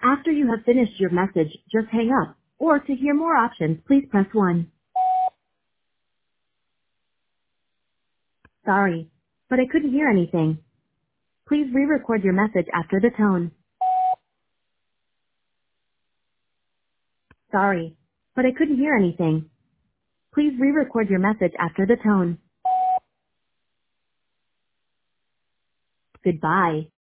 After you have finished your message, just hang up. Or to hear more options, please press 1. Sorry, but I couldn't hear anything. Please re-record your message after the tone. Sorry, but I couldn't hear anything. Please re-record your message after the tone. Goodbye.